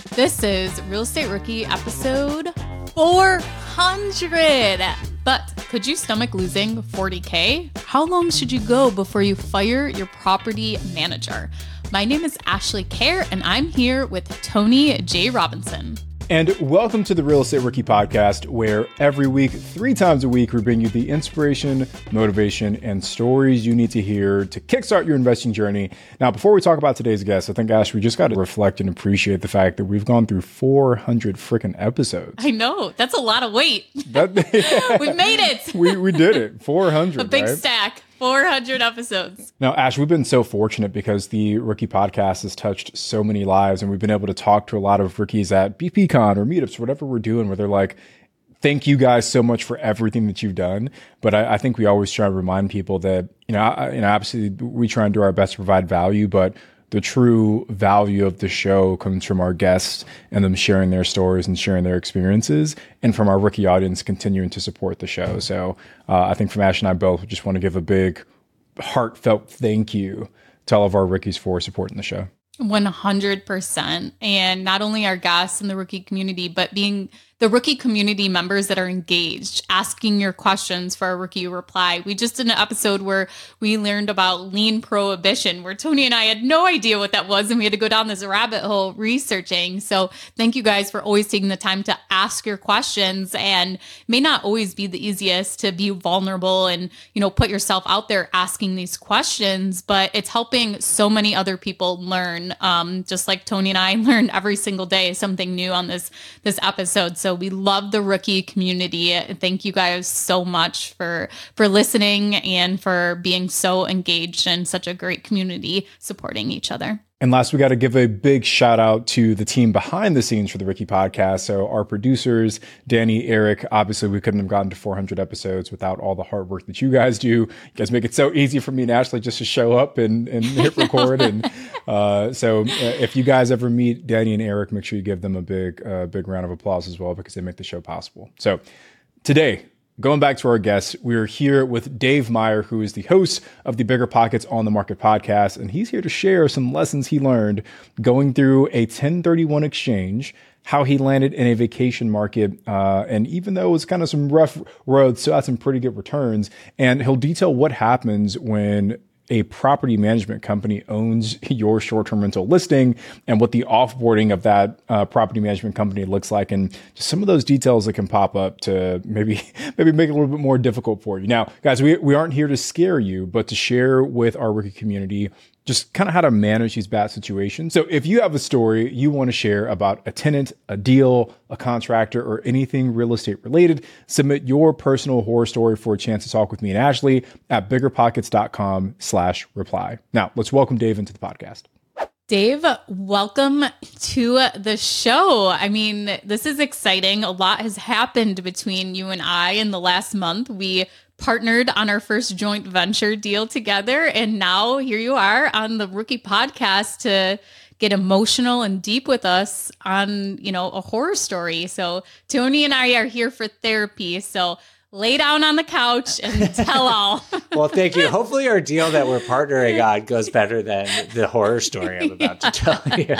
This is Real Estate Rookie episode 400. But could you stomach losing 40K? How long should you go before you fire your property manager? My name is Ashley Kerr, and I'm here with Tony J. Robinson. And welcome to the Real Estate Rookie Podcast, where every week, 3 times a week, we bring you the inspiration, motivation, and stories you need to hear to kickstart your investing journey. Now, before we talk about today's guest, I think, Ash, we just got to reflect and appreciate the fact that we've gone through 400 freaking episodes. I know. That's a lot of weight. We made it. We did it. 400, a big right? stack. 400 episodes. Now, Ash, we've been so fortunate because the Rookie Podcast has touched so many lives, and we've been able to talk to a lot of rookies at BPCon or meetups, whatever we're doing, where they're like, thank you guys so much for everything that you've done. But I think we always try to remind people that, obviously we try and do our best to provide value, but the true value of the show comes from our guests and them sharing their stories and sharing their experiences, and from our rookie audience continuing to support the show. So I think from Ash and I both just want to give a big heartfelt thank you to all of our rookies for supporting the show. 100%. And not only our guests in the rookie community, but being the rookie community members that are engaged, asking your questions for a rookie reply. We just did an episode where we learned about lien prohibition, where Tony and I had no idea what that was, and we had to go down this rabbit hole researching. So thank you guys for always taking the time to ask your questions, and may not always be the easiest to be vulnerable and, put yourself out there asking these questions, but it's helping so many other people learn. Just like Tony and I learn every single day something new on this episode. So we love the rookie community. Thank you guys so much for listening and for being so engaged in such a great community supporting each other. And last, we got to give a big shout out to the team behind the scenes for the Rookie Podcast. So our producers, Danny, Eric, obviously we couldn't have gotten to 400 episodes without all the hard work that you guys do. You guys make it so easy for me and Ashley just to show up and hit record. And so if you guys ever meet Danny and Eric, make sure you give them a big round of applause as well, because they make the show possible. So today, going back to our guests, we're here with Dave Meyer, who is the host of the Bigger Pockets on the Market podcast, and he's here to share some lessons he learned going through a 1031 exchange, how he landed in a vacation market, and even though it was kind of some rough roads, still had some pretty good returns, and he'll detail what happens when a property management company owns your short-term rental listing and what the offboarding of that property management company looks like, and just some of those details that can pop up to maybe make it a little bit more difficult for you. Now, guys, we aren't here to scare you, but to share with our rookie community just kind of how to manage these bad situations. So if you have a story you want to share about a tenant, a deal, a contractor, or anything real estate related, submit your personal horror story for a chance to talk with me and Ashley at biggerpockets.com/reply. Now let's welcome Dave into the podcast. Dave, welcome to the show. I mean, this is exciting. A lot has happened between you and I in the last month. We partnered on our first joint venture deal together, and now here you are on the Rookie Podcast to get emotional and deep with us on, a horror story. So Tony and I are here for therapy. So lay down on the couch and tell all. Well, thank you. Hopefully our deal that we're partnering on goes better than the horror story I'm about to tell you.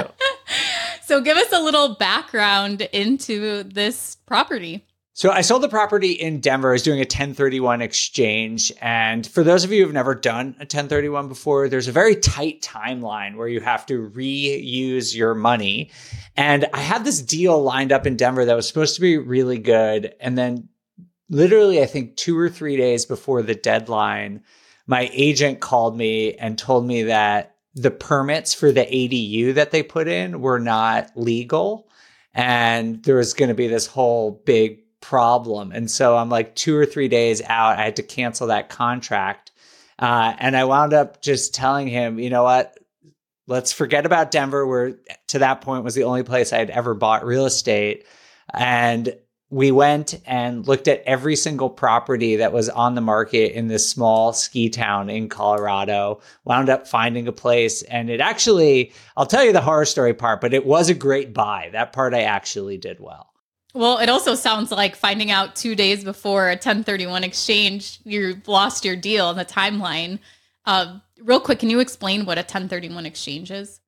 So give us a little background into this property. So I sold the property in Denver. I was doing a 1031 exchange. And for those of you who've never done a 1031 before, there's a very tight timeline where you have to reuse your money. And I had this deal lined up in Denver that was supposed to be really good. And then literally, I think 2 or 3 days before the deadline, my agent called me and told me that the permits for the ADU that they put in were not legal. And there was going to be this whole big problem. And so I'm like 2 or 3 days out. I had to cancel that contract. And I wound up just telling him, you know what, let's forget about Denver, where to that point was the only place I had ever bought real estate. And we went and looked at every single property that was on the market in this small ski town in Colorado, wound up finding a place. And it actually, I'll tell you the horror story part, but it was a great buy. That part I actually did well. Well, it also sounds like finding out 2 days before a 1031 exchange, you lost your deal in the timeline. Real quick, can you explain what a 1031 exchange is?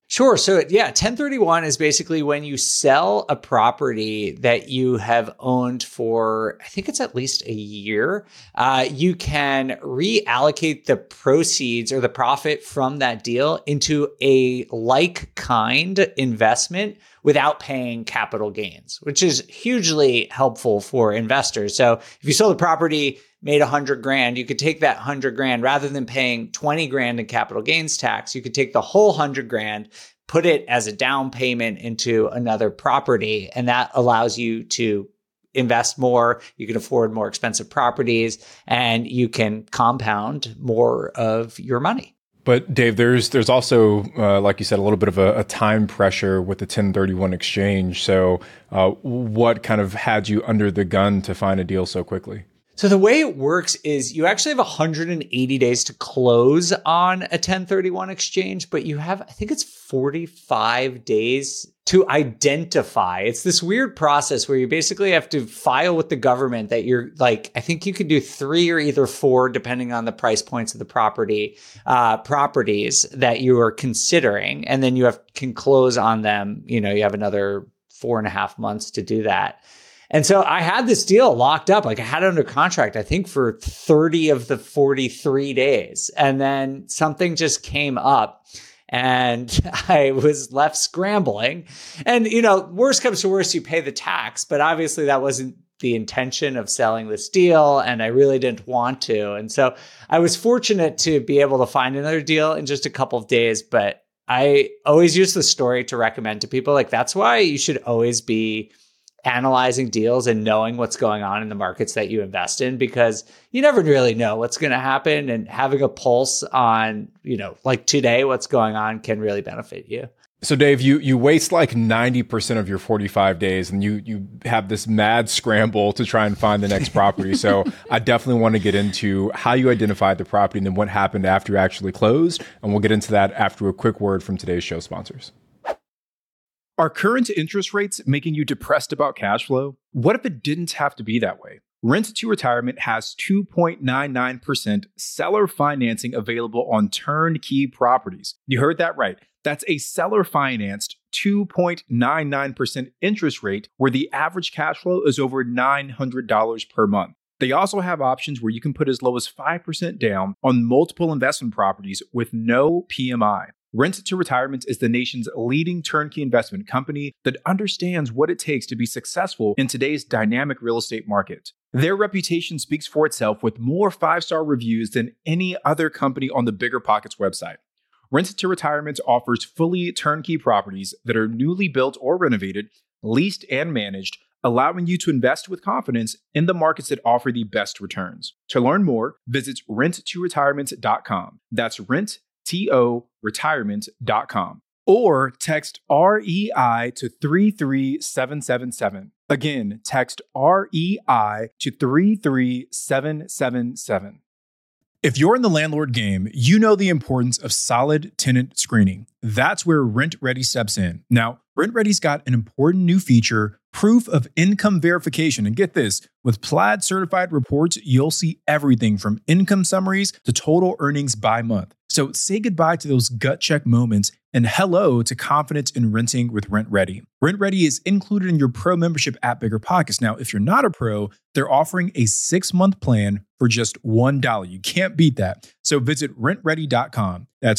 Sure. So yeah, 1031 is basically when you sell a property that you have owned for, I think it's at least a year. You can reallocate the proceeds or the profit from that deal into a like kind investment without paying capital gains, which is hugely helpful for investors. So if you sold a property, made 100 grand, you could take that 100 grand rather than paying 20 grand in capital gains tax. You could take the whole 100 grand, put it as a down payment into another property. And that allows you to invest more. You can afford more expensive properties and you can compound more of your money. But Dave, there's also, like you said, a little bit of a time pressure with the 1031 exchange. So what kind of had you under the gun to find a deal so quickly? So the way it works is you actually have 180 days to close on a 1031 exchange, but you have, I think it's 45 days to identify. It's this weird process where you basically have to file with the government that you're like, I think you could do 3 or either 4, depending on the price points of the properties that you are considering. And then you can close on them. You have another 4.5 months to do that. And so I had this deal locked up, like I had it under contract, I think for 30 of the 43 days. And then something just came up and I was left scrambling. And, worst comes to worst, you pay the tax. But obviously that wasn't the intention of selling this deal. And I really didn't want to. And so I was fortunate to be able to find another deal in just a couple of days. But I always use the story to recommend to people. Like, that's why you should always be analyzing deals and knowing what's going on in the markets that you invest in, because you never really know what's going to happen, and having a pulse on, like today, what's going on can really benefit you. So Dave, you waste like 90% of your 45 days and you have this mad scramble to try and find the next property. So I definitely want to get into how you identified the property and then what happened after you actually closed. And we'll get into that after a quick word from today's show sponsors. Are current interest rates making you depressed about cash flow? What if it didn't have to be that way? Rent to Retirement has 2.99% seller financing available on turnkey properties. You heard that right. That's a seller financed 2.99% interest rate where the average cash flow is over $900 per month. They also have options where you can put as low as 5% down on multiple investment properties with no PMI. Rent to Retirement is the nation's leading turnkey investment company that understands what it takes to be successful in today's dynamic real estate market. Their reputation speaks for itself with more 5-star reviews than any other company on the BiggerPockets website. Rent to Retirement offers fully turnkey properties that are newly built or renovated, leased and managed, allowing you to invest with confidence in the markets that offer the best returns. To learn more, visit renttoretirement.com. That's renttoretirement.com. Or text REI to 33777. Again, text REI to 33777. If you're in the landlord game, you know the importance of solid tenant screening. That's where RentRedi steps in. Now, RentRedi's got an important new feature, proof of income verification. And get this, with Plaid certified reports, you'll see everything from income summaries to total earnings by month. So say goodbye to those gut check moments and hello to confidence in renting with RentRedi. RentRedi is included in your pro membership at BiggerPockets. Now, if you're not a pro, they're offering a 6-month plan for just $1. You can't beat that. So visit rentredi.com. That's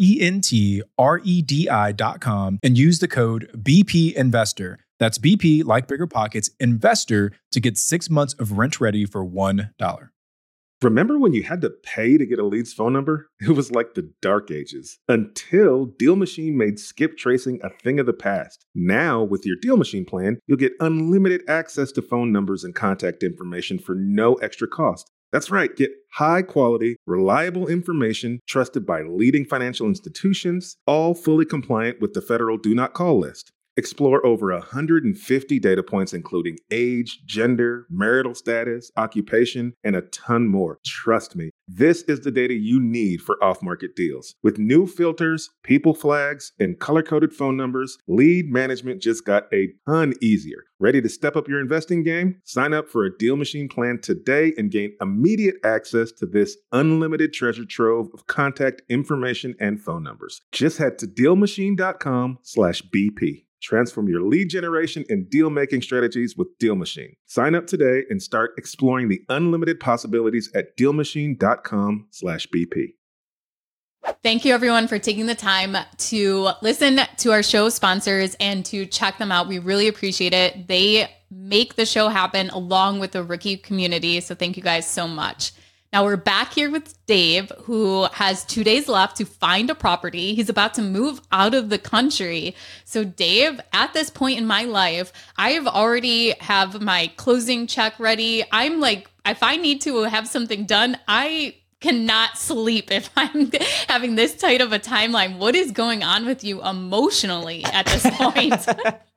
RentRedi.com and use the code BPInvestor. That's BP, like BiggerPockets, Investor, to get 6 months of RentRedi for $1. Remember when you had to pay to get a lead's phone number? It was like the dark ages, until Deal Machine made skip tracing a thing of the past. Now, with your Deal Machine plan, you'll get unlimited access to phone numbers and contact information for no extra cost. That's right, get high-quality, reliable information trusted by leading financial institutions, all fully compliant with the federal Do Not Call list. Explore over 150 data points, including age, gender, marital status, occupation, and a ton more. Trust me, this is the data you need for off-market deals. With new filters, people flags, and color-coded phone numbers, lead management just got a ton easier. Ready to step up your investing game? Sign up for a Deal Machine plan today and gain immediate access to this unlimited treasure trove of contact information and phone numbers. Just head to DealMachine.com/BP. Transform your lead generation and deal-making strategies with Deal Machine. Sign up today and start exploring the unlimited possibilities at DealMachine.com/BP. Thank you, everyone, for taking the time to listen to our show sponsors and to check them out. We really appreciate it. They make the show happen along with the rookie community. So thank you guys so much. Now we're back here with Dave, who has 2 days left to find a property. He's about to move out of the country. So Dave, at this point in my life, I have already have my closing check ready. I'm like, if I need to have something done, I cannot sleep if I'm having this tight of a timeline. What is going on with you emotionally at this point?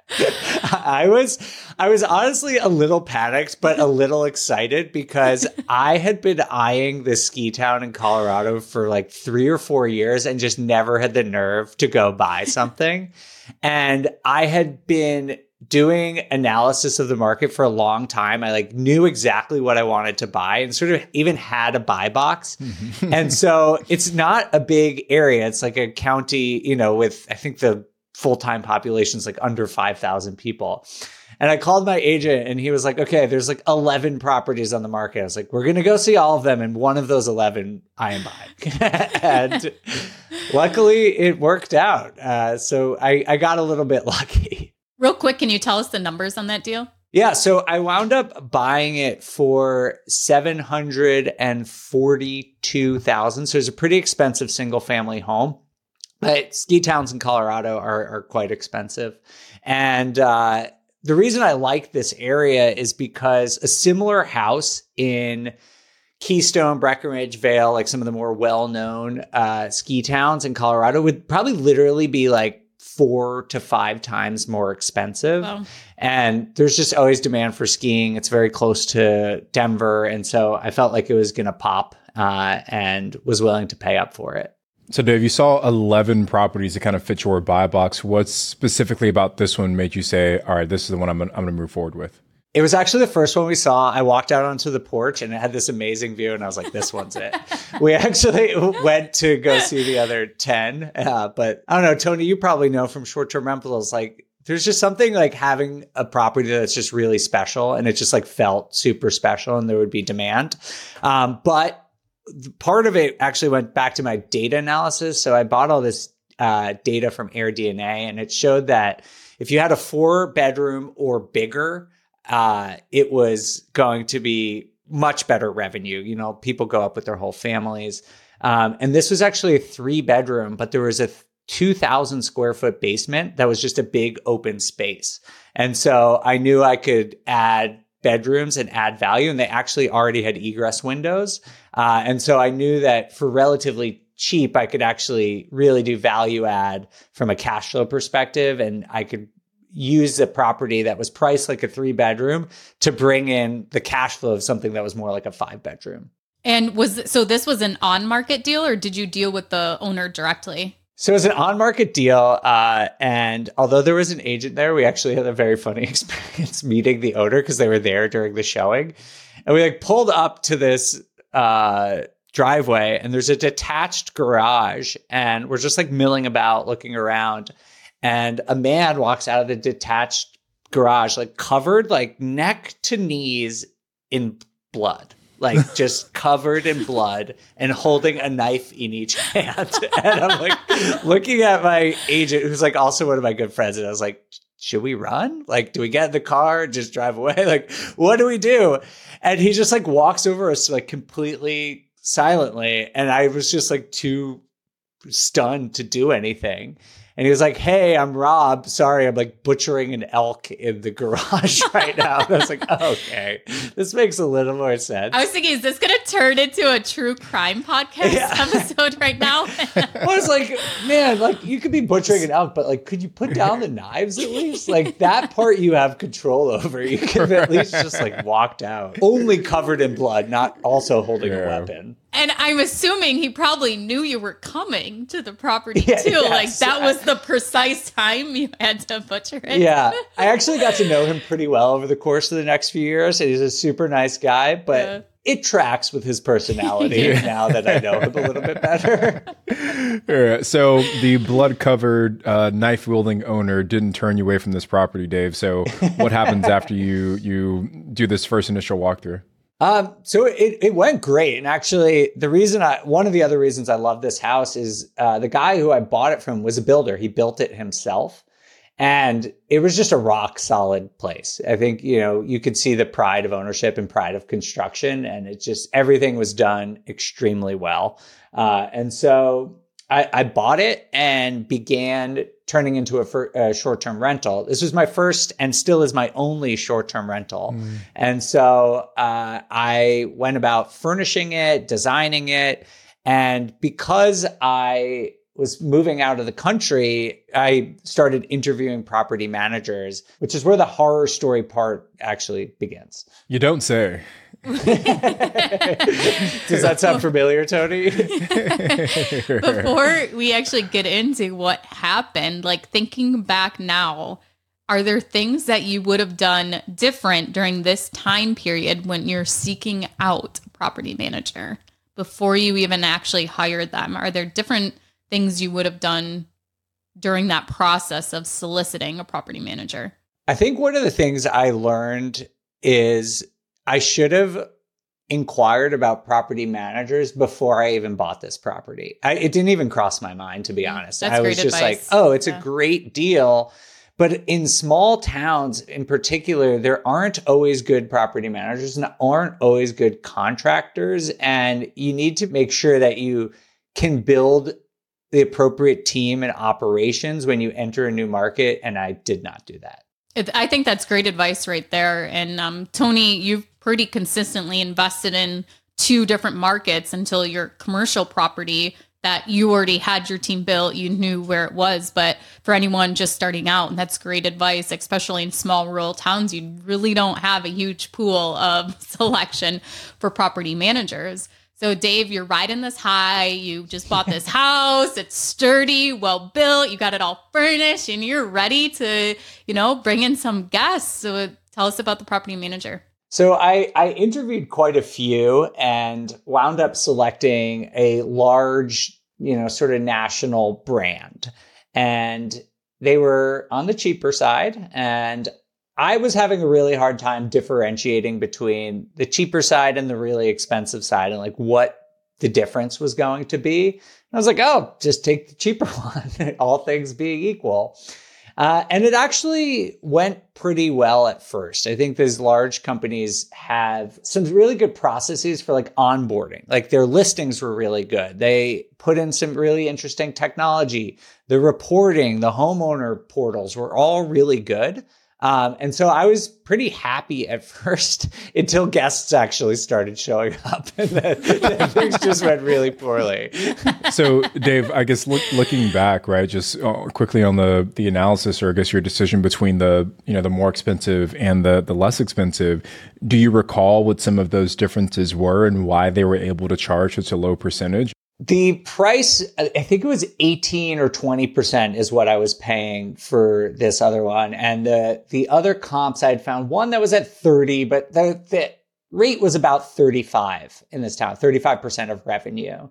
I was honestly a little panicked, but a little excited because I had been eyeing this ski town in Colorado for like 3 or 4 years and just never had the nerve to go buy something. And I had been doing analysis of the market for a long time. I like knew exactly what I wanted to buy and sort of even had a buy box. And so it's not a big area. It's like a county, with I think the full-time population is like under 5,000 people. And I called my agent and he was like, okay, there's like 11 properties on the market. I was like, we're going to go see all of them. And one of those 11 I am buying. And luckily it worked out. So I got a little bit lucky. Real quick, can you tell us the numbers on that deal? Yeah, so I wound up buying it for $742,000. So it's a pretty expensive single family home. But ski towns in Colorado are quite expensive. And the reason I like this area is because a similar house in Keystone, Breckenridge, Vail, like some of the more well-known ski towns in Colorado would probably literally be like 4 to 5 times more expensive. Wow. And there's just always demand for skiing. It's very close to Denver. And so I felt like it was going to pop and was willing to pay up for it. So Dave, you saw 11 properties that kind of fit your buy box. What specifically about this one made you say, all right, this is the one I'm going to move forward with? It was actually the first one we saw. I walked out onto the porch and it had this amazing view and I was like, this one's it. We actually went to go see the other 10. But I don't know, Tony, you probably know from short-term rentals, like there's just something like having a property that's just really special and it just like felt super special and there would be demand. But part of it actually went back to my data analysis. So I bought all this data from AirDNA and it showed that if you had a 4-bedroom or bigger, it was going to be much better revenue. People go up with their whole families. And this was actually a 3-bedroom, but there was a 2,000 square foot basement that was just a big open space. And so I knew I could add bedrooms and add value, and they actually already had egress windows. And so I knew that for relatively cheap, I could actually really do value add from a cash flow perspective, and I could use a property that was priced like a 3-bedroom to bring in the cash flow of something that was more like a 5-bedroom. And so this was an on-market deal, or did you deal with the owner directly? So it was an on-market deal, and although there was an agent there, we actually had a very funny experience meeting the owner because they were there during the showing. And we pulled up to this driveway, and there's a detached garage, and we're just milling about, looking around, and a man walks out of the detached garage, covered neck to knees in blood. Just covered in blood and holding a knife in each hand. And I'm looking at my agent, who's also one of my good friends. And I was like, should we run? Do we get in the car and just drive away? What do we do? And he just walks over us completely silently. And I was just too stunned to do anything. And he was like, hey, I'm Rob. Sorry, I'm like butchering an elk in the garage right now. And I was like, oh, okay, this makes a little more sense. I was thinking, is this going to turn into a true crime podcast episode right now? I was like, man, like you could be butchering an elk, but like, could you put down the knives at least? Like that part you have control over. You could have at least just like walked out, only covered in blood, not also holding a weapon. And I'm assuming he probably knew you were coming to the property too. Yes. Like that was the precise time you had to butcher it. Yeah. I actually got to know him pretty well over the course of the next few years. He's a super nice guy, but it tracks with his personality now that I know him a little bit better. So the blood-covered, knife-wielding owner didn't turn you away from this property, Dave. So what happens after you do this first initial walkthrough? So it went great. And actually one of the other reasons I love this house is, the guy who I bought it from was a builder. He built it himself and it was just a rock solid place. I think, you could see the pride of ownership and pride of construction, and it just, everything was done extremely well. And so I bought it and began turning into a short-term rental. This was my first and still is my only short-term rental. And so I went about furnishing it, designing it. And because I was moving out of the country, I started interviewing property managers, which is where the horror story part actually begins. You don't say. Does that sound familiar, Tony? Before we actually get into what happened, like thinking back now, are there things that you would have done different during this time period when you're seeking out a property manager before you even actually hired them? Are there different things you would have done during that process of soliciting a property manager? I think one of the things I learned is I should have inquired about property managers before I even bought this property. It didn't even cross my mind, to be honest. That's I was great just advice. like, oh, it's a great deal. But in small towns in particular, there aren't always good property managers and aren't always good contractors. And you need to make sure that you can build the appropriate team and operations when you enter a new market. And I did not do that. I think that's great advice right there. And Tony, you've pretty consistently invested in 2 different markets until your commercial property that you already had your team built, you knew where it was. But for anyone just starting out, and that's great advice, especially in small rural towns, you really don't have a huge pool of selection for property managers. So Dave, you're riding this high. You just bought this house. It's sturdy, well built. You got it all furnished and you're ready to, bring in some guests. So tell us about the property manager. So I interviewed quite a few and wound up selecting a large, sort of national brand. And they were on the cheaper side. And I was having a really hard time differentiating between the cheaper side and the really expensive side and like what the difference was going to be. And I was like, oh, just take the cheaper one, all things being equal. And it actually went pretty well at first. I think these large companies have some really good processes for like onboarding. Like their listings were really good. They put in some really interesting technology. The reporting, the homeowner portals were all really good. And so I was pretty happy at first until guests actually started showing up and then things just went really poorly. So Dave, I guess looking back, right, just quickly on the analysis, or I guess your decision between the more expensive and the less expensive, do you recall what some of those differences were and why they were able to charge such a low percentage? The price, I think it was 18 or 20% is what I was paying for this other one. And the other comps I'd found one that was at 30, but the rate was about 35 in this town, 35% of revenue.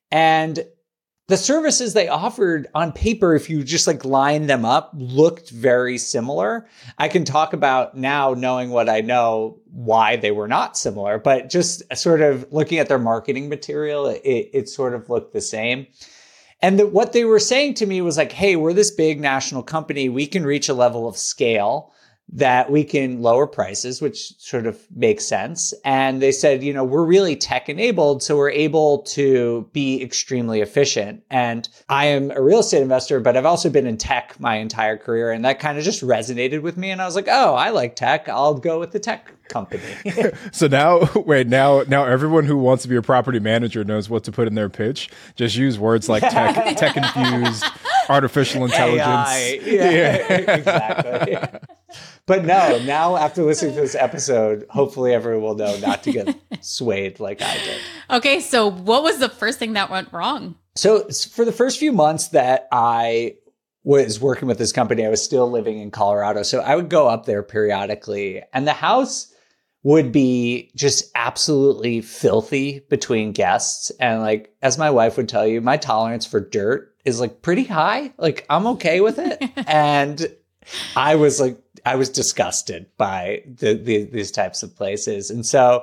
And the services they offered on paper, if you just like line them up, looked very similar. I can talk about now, knowing what I know, why they were not similar, but just sort of looking at their marketing material, it sort of looked the same. And what they were saying to me was like, hey, we're this big national company. We can reach a level of scale that we can lower prices, which sort of makes sense. And they said, we're really tech enabled, so we're able to be extremely efficient. And I am a real estate investor, but I've also been in tech my entire career. And that kind of just resonated with me. And I was like, oh, I like tech. I'll go with the tech company. So now everyone who wants to be a property manager knows what to put in their pitch. Just use words like tech infused, artificial intelligence. AI. Yeah. Exactly. But no, now after listening to this episode, hopefully everyone will know not to get swayed like I did. Okay, so what was the first thing that went wrong? So for the first few months that I was working with this company, I was still living in Colorado. So I would go up there periodically, and the house would be just absolutely filthy between guests. And like, as my wife would tell you, my tolerance for dirt is like pretty high. Like, I'm okay with it. And I was disgusted by these types of places. And so,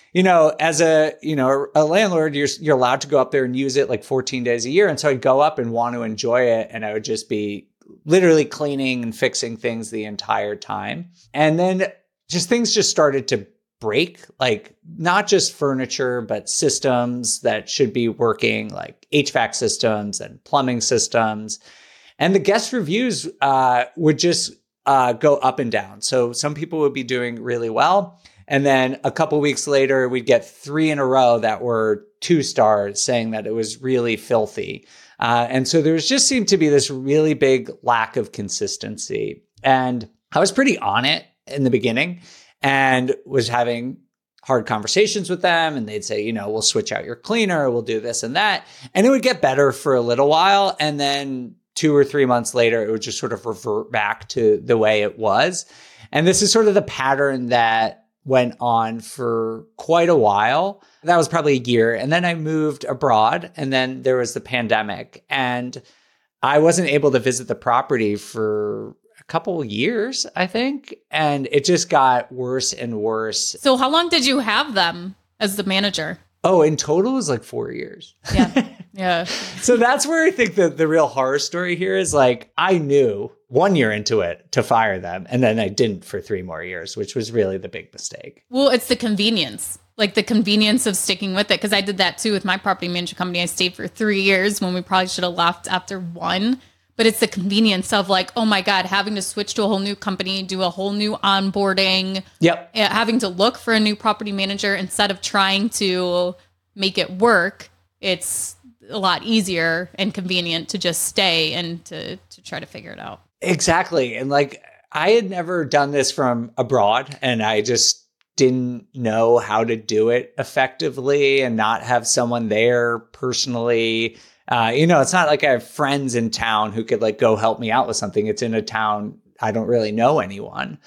as a landlord, you're allowed to go up there and use it like 14 days a year. And so I'd go up and want to enjoy it. And I would just be literally cleaning and fixing things the entire time. And then things just started to break, like not just furniture, but systems that should be working, like HVAC systems and plumbing systems. And the guest reviews would just go up and down. So some people would be doing really well. And then a couple weeks later, we'd get 3 in a row that were 2 stars saying that it was really filthy. And so there just seemed to be this really big lack of consistency. And I was pretty on it in the beginning and was having hard conversations with them. And they'd say, we'll switch out your cleaner, we'll do this and that. And it would get better for a little while. And then 2 or 3 months later, it would just sort of revert back to the way it was. And this is sort of the pattern that went on for quite a while. That was probably a year. And then I moved abroad, and then there was the pandemic, and I wasn't able to visit the property for a couple of years, I think. And it just got worse and worse. So how long did you have them as the manager? Oh, in total it was like 4 years. Yeah. Yeah. So that's where I think that the real horror story here is, like, I knew 1 year into it to fire them, and then I didn't for 3 more years, which was really the big mistake. Well, it's the convenience, like the convenience of sticking with it. Because I did that too with my property management company. I stayed for 3 years when we probably should have left after 1. But it's the convenience of like, oh my God, having to switch to a whole new company, do a whole new onboarding. Yep. Having to look for a new property manager instead of trying to make it work. It's a lot easier and convenient to just stay and to try to figure it out. Exactly. And like, I had never done this from abroad, and I just didn't know how to do it effectively and not have someone there personally. It's not like I have friends in town who could like go help me out with something. It's in a town I don't really know anyone.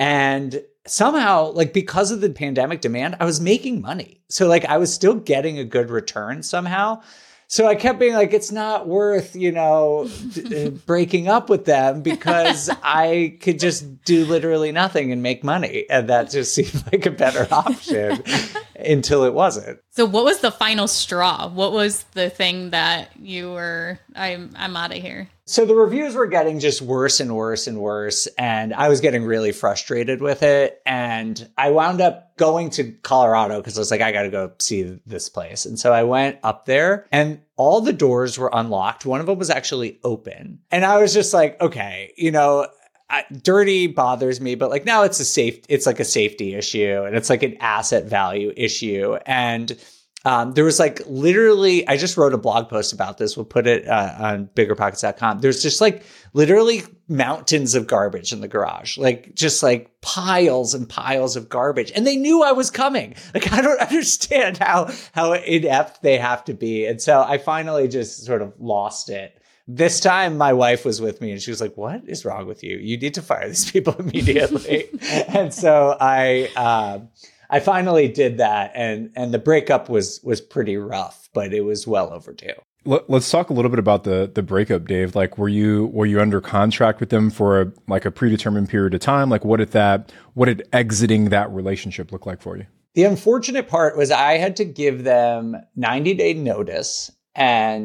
And somehow, like, because of the pandemic demand, I was making money. So like, I was still getting a good return somehow. So I kept being like, it's not worth, breaking up with them because I could just do literally nothing and make money. And that just seemed like a better option until it wasn't. So what was the final straw? What was the thing that you were, I'm out of here? So the reviews were getting just worse and worse and worse. And I was getting really frustrated with it. And I wound up going to Colorado because I was like, I got to go see this place. And so I went up there, and all the doors were unlocked. One of them was actually open. And I was just like, okay, dirty bothers me, but like now it's like a safety issue, and it's like an asset value issue. And there was like literally, I just wrote a blog post about this. We'll put it on biggerpockets.com. There's just like literally mountains of garbage in the garage, like just like piles and piles of garbage. And they knew I was coming. Like, I don't understand how inept they have to be. And so I finally just sort of lost it. This time my wife was with me, and she was like, what is wrong with you? You need to fire these people immediately. And so I finally did that, and the breakup was pretty rough, but it was well overdue. Let's talk a little bit about the breakup, Dave. Like, were you under contract with them for a predetermined period of time? Like, what did exiting that relationship look like for you? The unfortunate part was I had to give them 90-day notice, and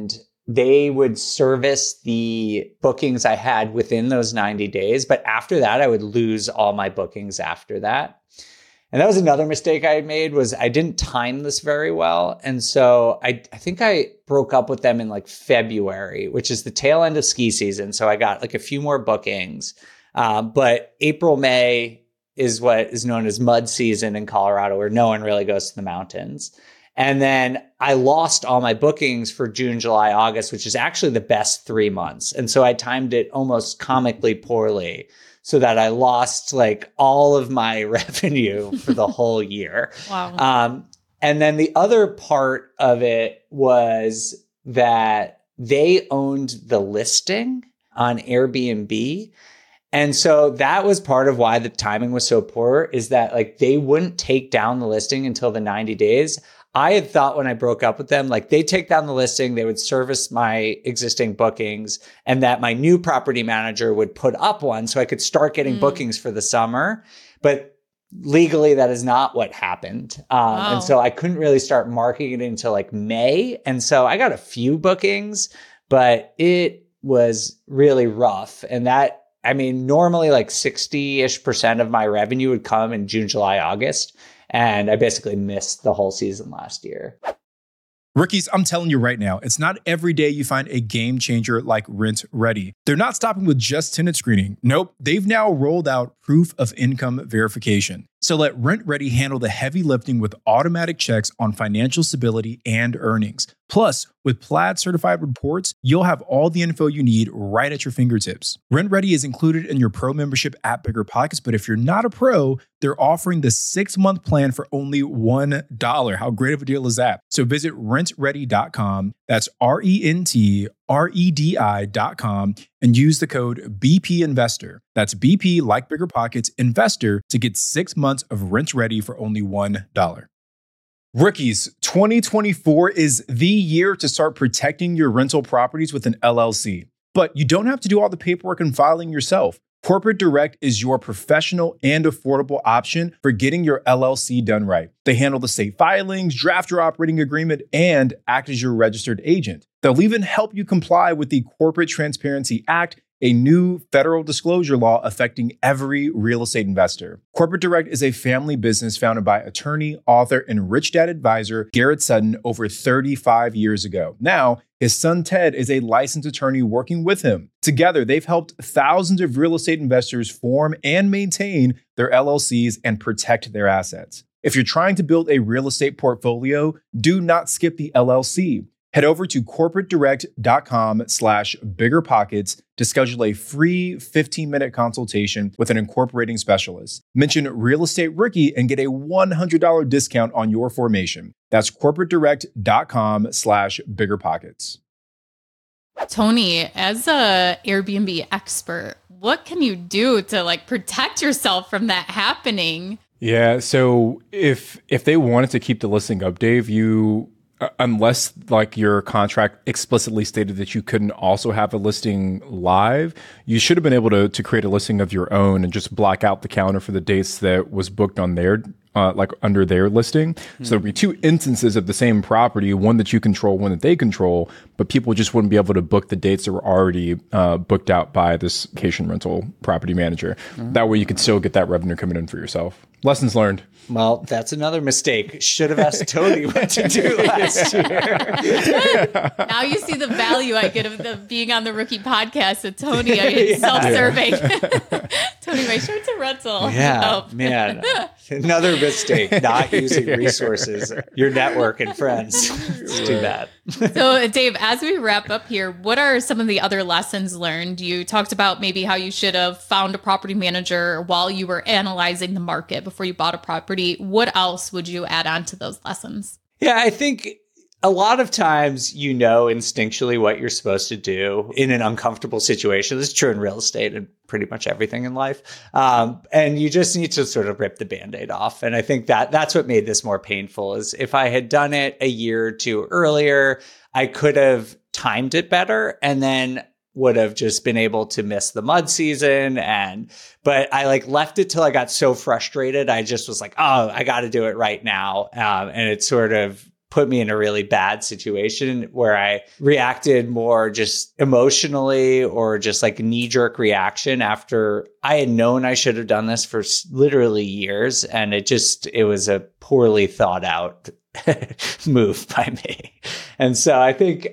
they would service the bookings I had within those 90 days. But after that, I would lose all my bookings after that. And that was another mistake I had made, was I didn't time this very well. And so I think I broke up with them in like February, which is the tail end of ski season. So I got like a few more bookings. But April, May is what is known as mud season in Colorado, where no one really goes to the mountains. And then I lost all my bookings for June, July, August, which is actually the best 3 months. And so I timed it almost comically poorly, so that I lost like all of my revenue for the whole year. Wow. And then the other part of it was that they owned the listing on Airbnb. And so that was part of why the timing was so poor, is that like they wouldn't take down the listing until the 90 days. I had thought when I broke up with them, like they'd take down the listing, they would service my existing bookings, and that my new property manager would put up one so I could start getting bookings for the summer. But legally, that is not what happened. Wow. And so I couldn't really start marketing it until like May. And so I got a few bookings, but it was really rough. And that, I mean, normally like 60-ish% of my revenue would come in June, July, August. And I basically missed the whole season last year. Rookies, I'm telling you right now, it's not every day you find a game changer like RentRedi. They're not stopping with just tenant screening. Nope, they've now rolled out proof of income verification. So let RentRedi handle the heavy lifting with automatic checks on financial stability and earnings. Plus, with Plaid certified reports, you'll have all the info you need right at your fingertips. RentRedi is included in your pro membership at BiggerPockets, but if you're not a pro, they're offering the 6-month plan for only $1. How great of a deal is that? So visit rentredi.com, that's RentRedi.com, and use the code BPInvestor. That's BP like BiggerPockets Investor to get 6 months of RentRedi for only $1. Rookies, 2024 is the year to start protecting your rental properties with an LLC. But you don't have to do all the paperwork and filing yourself. Corporate Direct is your professional and affordable option for getting your LLC done right. They handle the state filings, draft your operating agreement, and act as your registered agent. They'll even help you comply with the Corporate Transparency Act, a new federal disclosure law affecting every real estate investor. Corporate Direct is a family business founded by attorney, author, and rich dad advisor Garrett Sutton over 35 years ago. Now, his son Ted is a licensed attorney working with him. Together, they've helped thousands of real estate investors form and maintain their LLCs and protect their assets. If you're trying to build a real estate portfolio, do not skip the LLC. Head over to corporatedirect.com/biggerpockets to schedule a free 15-minute consultation with an incorporating specialist. Mention Real Estate Rookie and get a $100 discount on your formation. That's corporatedirect.com/biggerpockets. Tony, as a Airbnb expert, what can you do to like protect yourself from that happening? Yeah, so if they wanted to keep the listing up, Dave, unless like your contract explicitly stated that you couldn't also have a listing live, you should have been able to create a listing of your own and just block out the calendar for the dates that was booked on their like under their listing. So there'll be two instances of the same property, one that you control, one that they control, but people just wouldn't be able to book the dates that were already booked out by this vacation rental property manager. That way you could still get that revenue coming in for yourself. Lessons learned. Well, that's another mistake. Should have asked Tony what to do last year. Now you see the value I get of being on the Rookie podcast with Tony. I mean, self-serving. Tony, my shirt's a rental. Yeah, man. Another mistake, not using resources, your network and friends. It's too bad. So, Dave, as we wrap up here, what are some of the other lessons learned? You talked about maybe how you should have found a property manager while you were analyzing the market before you bought a property. What else would you add on to those lessons? Yeah, I think a lot of times you know instinctually what you're supposed to do in an uncomfortable situation. This is true in real estate and pretty much everything in life. And you just need to sort of rip the Band-Aid off. And I think that's what made this more painful, is if I had done it a year or two earlier, I could have timed it better and then would have just been able to miss the mud season. But I like left it till I got so frustrated. I just was like, oh, I got to do it right now. And it sort of put me in a really bad situation where I reacted more just emotionally or just like knee-jerk reaction after I had known I should have done this for literally years. And it was a poorly thought out move by me. And so I think,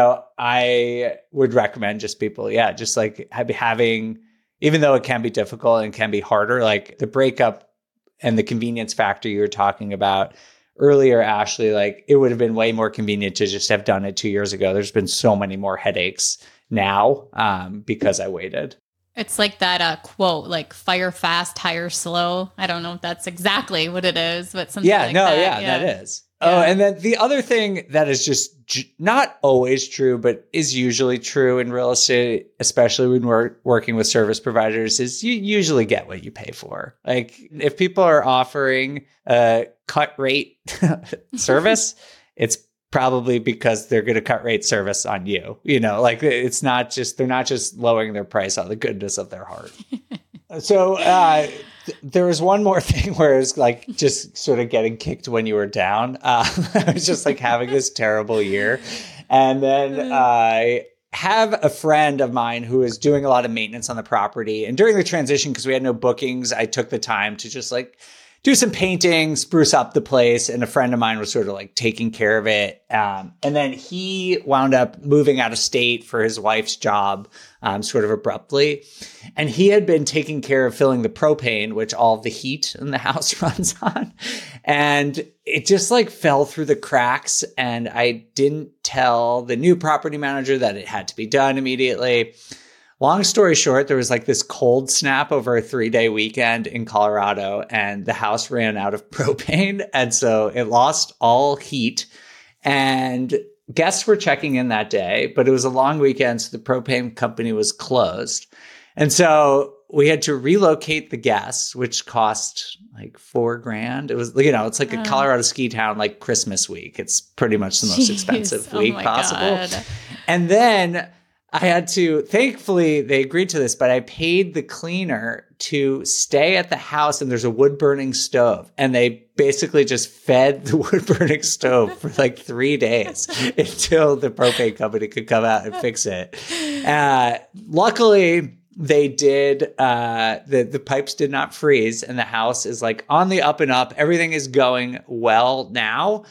I would recommend just people, just like having, even though it can be difficult and can be harder, like the breakup and the convenience factor you were talking about earlier, Ashley, like it would have been way more convenient to just have done it 2 years ago. There's been so many more headaches now because I waited. It's like that quote, like fire fast, hire slow. I don't know if that's exactly what it is, but something like that. That is. Oh, and then the other thing that is just not always true, but is usually true in real estate, especially when we're working with service providers, is you usually get what you pay for. Like if people are offering a cut rate service, it's probably because they're going to cut rate service on you. Like it's not just, they're not just lowering their price out of the goodness of their heart. So there was one more thing where it was like just sort of getting kicked when you were down. I was just like having this terrible year. And then I have a friend of mine who is doing a lot of maintenance on the property. And during the transition, because we had no bookings, I took the time to just like do some painting, spruce up the place. And a friend of mine was sort of like taking care of it. And then he wound up moving out of state for his wife's job, sort of abruptly. And he had been taking care of filling the propane, which all of the heat in the house runs on. And it just like fell through the cracks. And I didn't tell the new property manager that it had to be done immediately. Long story short, there was like this cold snap over a 3-day weekend in Colorado, and the house ran out of propane. And so it lost all heat, and guests were checking in that day, but it was a long weekend. So the propane company was closed. And so we had to relocate the guests, which cost like $4,000. It was, it's like a Colorado ski town, like Christmas week. It's pretty much the most expensive week possible. God. And then I had to, thankfully, they agreed to this, but I paid the cleaner to stay at the house, and there's a wood burning stove. And they basically just fed the wood burning stove for like 3 days until the propane company could come out and fix it. Luckily, they did, the pipes did not freeze, and the house is like on the up and up. Everything is going well now.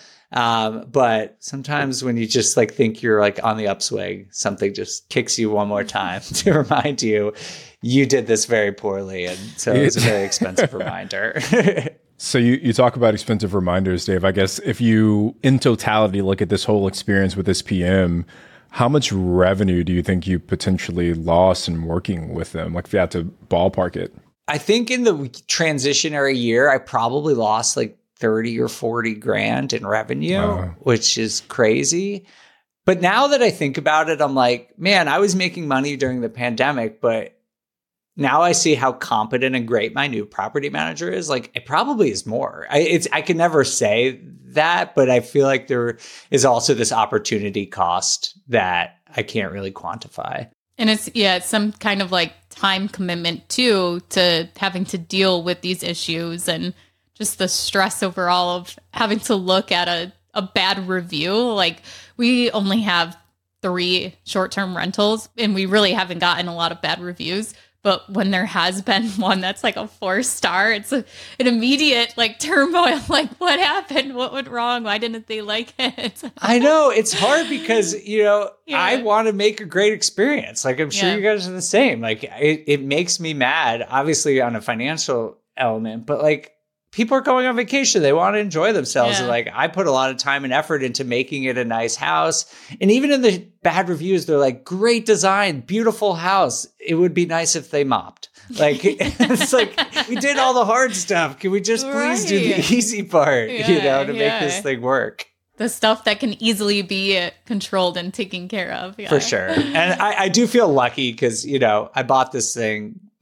But sometimes when you just like think you're like on the upswing, something just kicks you one more time to remind you did this very poorly. And so it was a very expensive reminder. So you talk about expensive reminders, Dave. I guess if you in totality look at this whole experience with this PM, how much revenue do you think you potentially lost in working with them? Like if you had to ballpark it. I think in the transitionary year, I probably lost like 30 or 40 grand in revenue, which is crazy. But now that I think about it, I'm like, man, I was making money during the pandemic, but now I see how competent and great my new property manager is. Like it probably is more. I can never say that, but I feel like there is also this opportunity cost that I can't really quantify. And it's some kind of like time commitment too, to having to deal with these issues and just the stress overall of having to look at a bad review. Like we only have 3 short-term rentals, and we really haven't gotten a lot of bad reviews. But when there has been one that's like a 4-star, it's an immediate like turmoil. Like what happened? What went wrong? Why didn't they like it? I know it's hard because, I want to make a great experience. Like I'm sure you guys are the same. Like it makes me mad, obviously on a financial element, but like, people are going on vacation. They want to enjoy themselves. And like, I put a lot of time and effort into making it a nice house. And even in the bad reviews, they're like, great design, beautiful house. It would be nice if they mopped. Like, it's like, we did all the hard stuff. Can we just please do the easy part, to make this thing work? The stuff that can easily be controlled and taken care of. Yeah. For sure. And I do feel lucky because, I bought this thing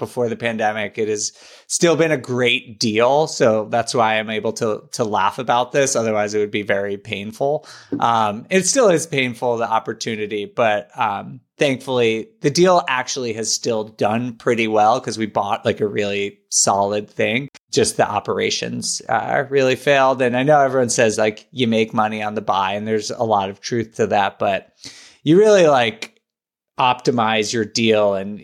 before the pandemic. It has still been a great deal. So that's why I'm able to laugh about this. Otherwise, it would be very painful. It still is painful, the opportunity, but thankfully, the deal actually has still done pretty well because we bought like a really solid thing. Just the operations really failed. And I know everyone says like you make money on the buy, and there's a lot of truth to that, but you really like optimize your deal. And,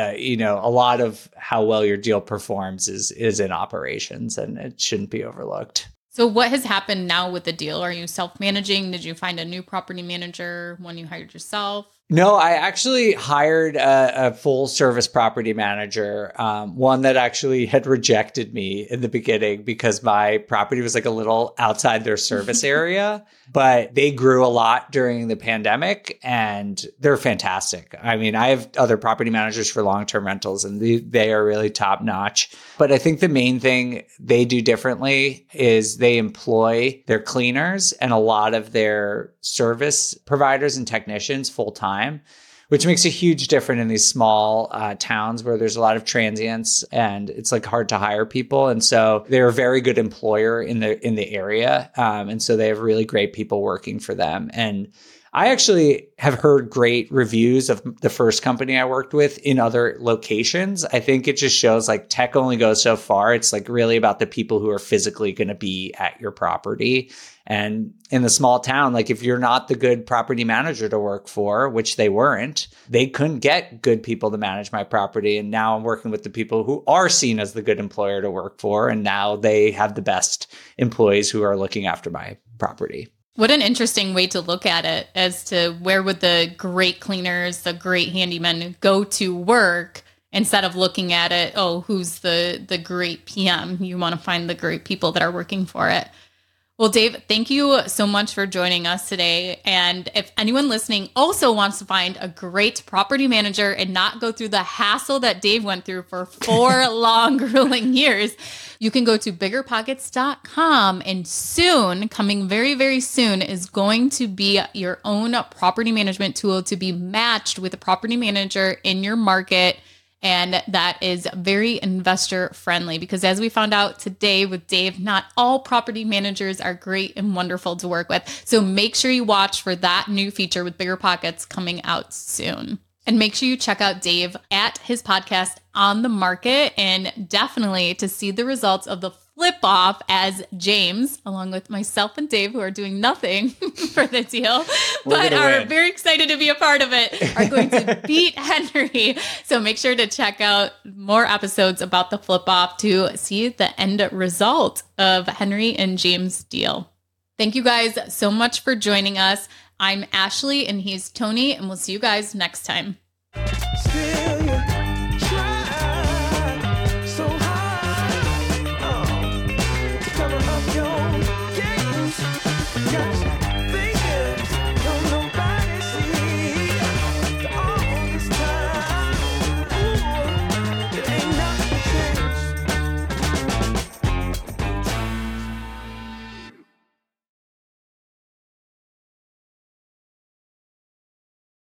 a lot of how well your deal performs is in operations, and it shouldn't be overlooked. So what has happened now with the deal? Are you self-managing? Did you find a new property manager when you hired yourself? No, I actually hired a full service property manager, one that actually had rejected me in the beginning because my property was like a little outside their service area, but they grew a lot during the pandemic and they're fantastic. I mean, I have other property managers for long-term rentals and they are really top notch. But I think the main thing they do differently is they employ their cleaners and a lot of their service providers and technicians full time, which makes a huge difference in these small towns where there's a lot of transients and it's like hard to hire people. And so they're a very good employer in the area. And so they have really great people working for them. And I actually have heard great reviews of the first company I worked with in other locations. I think it just shows like tech only goes so far. It's like really about the people who are physically going to be at your property. And in the small town, like if you're not the good property manager to work for, which they weren't, they couldn't get good people to manage my property. And now I'm working with the people who are seen as the good employer to work for. And now they have the best employees who are looking after my property. What an interesting way to look at it as to where would the great cleaners, the great handymen go to work instead of looking at it, oh, who's the great PM? You want to find the great people that are working for it. Well, Dave, thank you so much for joining us today. And if anyone listening also wants to find a great property manager and not go through the hassle that Dave went through for 4 long, grueling years, you can go to biggerpockets.com, and soon, coming very, very soon, is going to be your own property management tool to be matched with a property manager in your market. And that is very investor friendly because as we found out today with Dave, not all property managers are great and wonderful to work with. So make sure you watch for that new feature with Bigger Pockets coming out soon. And make sure you check out Dave at his podcast On the Market, and definitely to see the results of the flip off as James, along with myself and Dave, who are doing nothing for the deal, but are very excited to be a part of it, are going to beat Henry. So make sure to check out more episodes about the flip off to see the end result of Henry and James' deal. Thank you guys so much for joining us. I'm Ashley and he's Tony, and we'll see you guys next time.